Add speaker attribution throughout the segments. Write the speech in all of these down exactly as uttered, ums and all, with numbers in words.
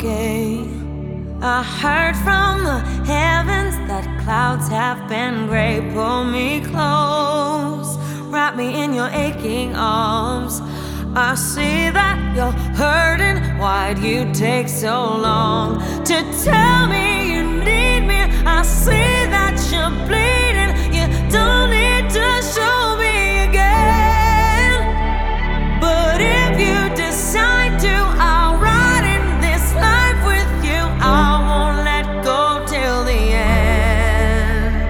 Speaker 1: okay. I heard from the heavens that clouds have been gray. Pull me close, wrap me in your aching arms. I see that you're hurting. Why'd you take so long to tell me you need me? I see that you're bleeding. You don't need to show me again. But if you decide to, I'll ride in this life with you. I won't let go till the end.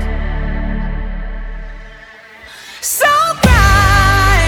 Speaker 1: So cry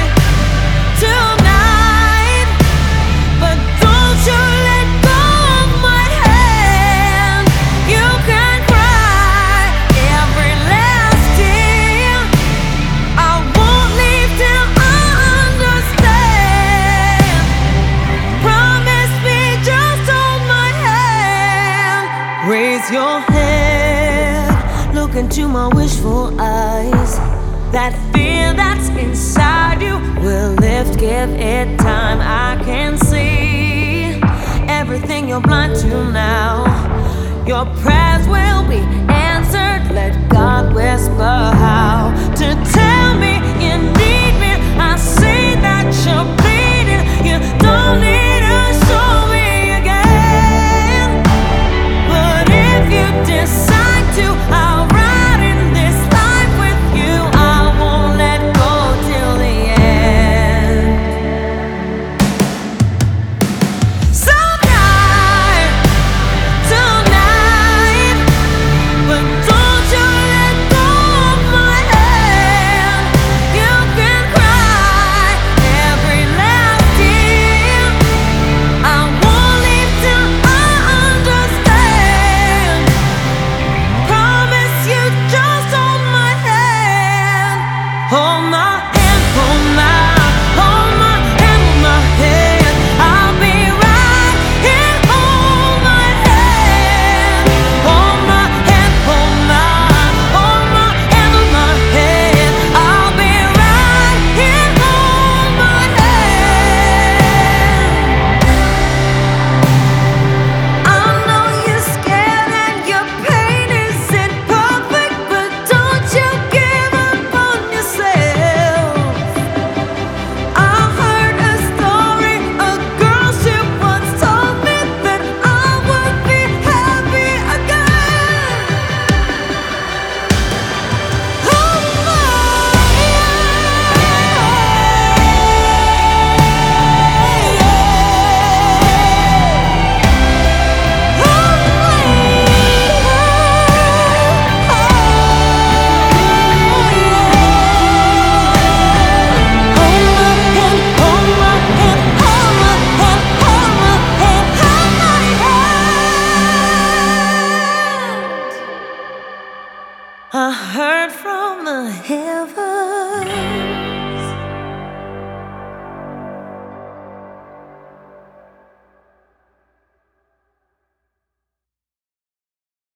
Speaker 1: tonight, but don't you let go of my hand. You can cry every last tear. I won't leave till I understand. Promise me, just hold my hand. Raise your head, look into my wishful eyes. That fear that's inside you will lift, give it time. I can see everything you're blind to now. Your prayers will be answered. Let God whisper how to tell me you need me. I see that you're bleeding. You don't need to show me again. But if you decide to, I'll ride in this life with you. I won't let go till the end. So cry tonight, but don't you let go of my hand. You can cry every last tear. I won't leave till I understand. Promise you, just hold my hand. Hold my hand, hold my, hold my hand, hold my hand. I'll be right here. Hold my hand, hold my hand, hold my, hold my hand, hold my hand. I'll be right here. Hold my hand. I know you're scared and your pain isn't perfect, but don't you give up on yourself. I heard a story, a girl she once told me that I would be happy again. Hold my I heard from the heavens